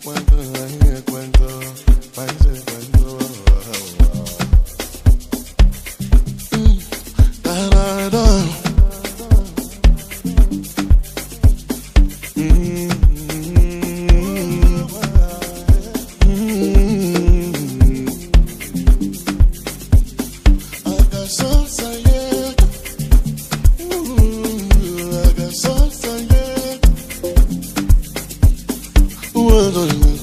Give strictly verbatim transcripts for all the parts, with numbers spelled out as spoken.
cuento, ahí el cuento, parece el cuento. Mm, da, da, da. Mm, mm, I got salsa, yeah. Ooh, I got salsa, yeah. Ooh, I got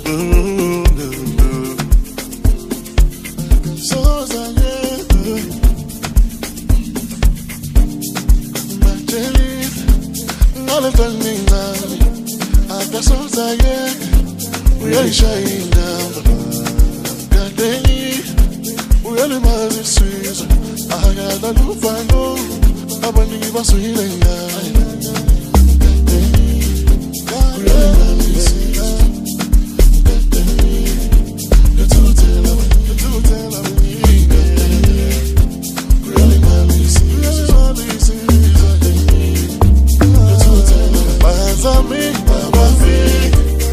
salsa, yeah. My jelly, all of the things I got salsa, yeah. We are shining down. Got daily, we are the magic sweets. I got the loop, I know. I believe I'm sweet and young. We are the magic sweets. The two tell of me, the two tell of me. We are the magic sweets. The two tell of me. Bazami, Babafi.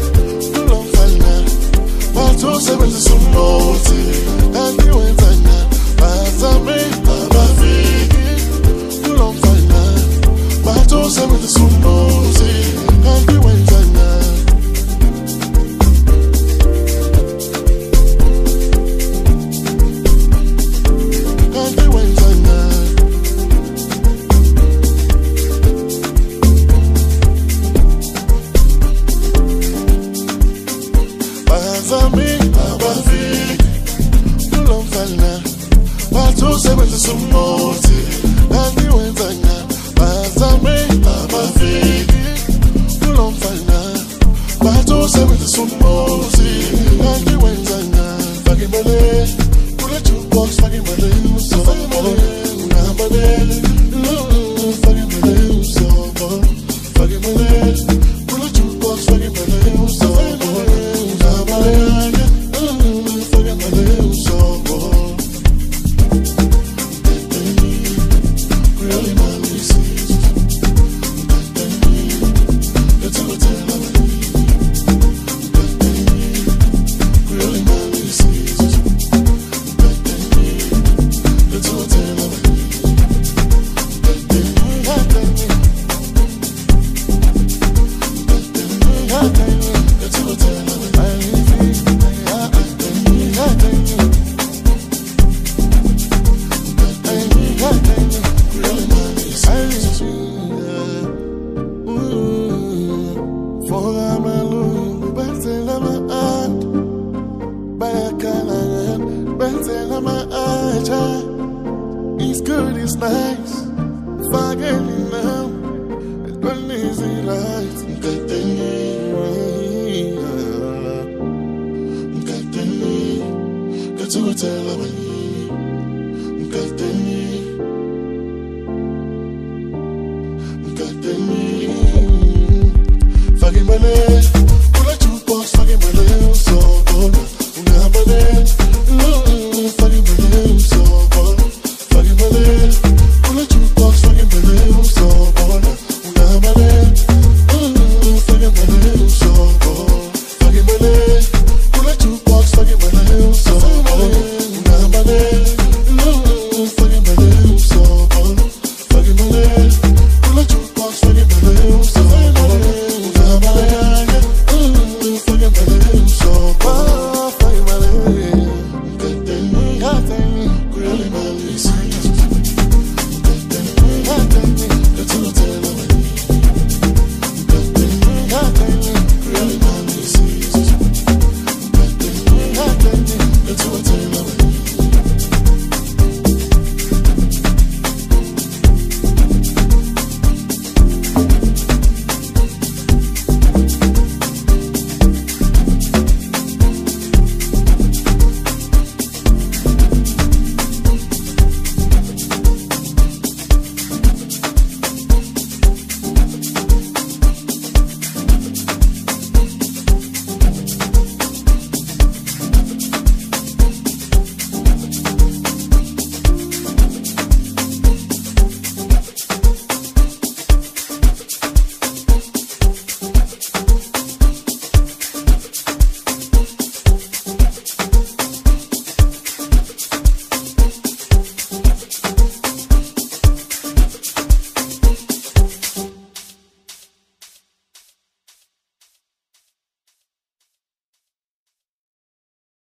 Bato seven to some multi, and you ain't a man. Bazame, Babafi, you don't find that. Bato seven to some multi, and you ain't a man. And you ain't a man. Bazame, Babafi, you don't find that. Bato seven to some multi, and you ain't a man. Bazame, Babafi, you don't find that. Bato seven to some multi, and you ain't a man. Fucking money, put a jukebox, fucking money, so fucking money, nah money, no, fucking money, so fucking money, put a jukebox, fucking money, so fucking money, nah money, no, fucking money, so really money sees, it's a hotel of me. Really money sees, it's a hotel of me. It's a hotel of me. Really money sees, ooh, for I'm alone, but still I'm a aunt. Back and but still I'm a aunt. It's good, it's nice. Forgetting now, it's gonna easy right. Get the get the get to tell me.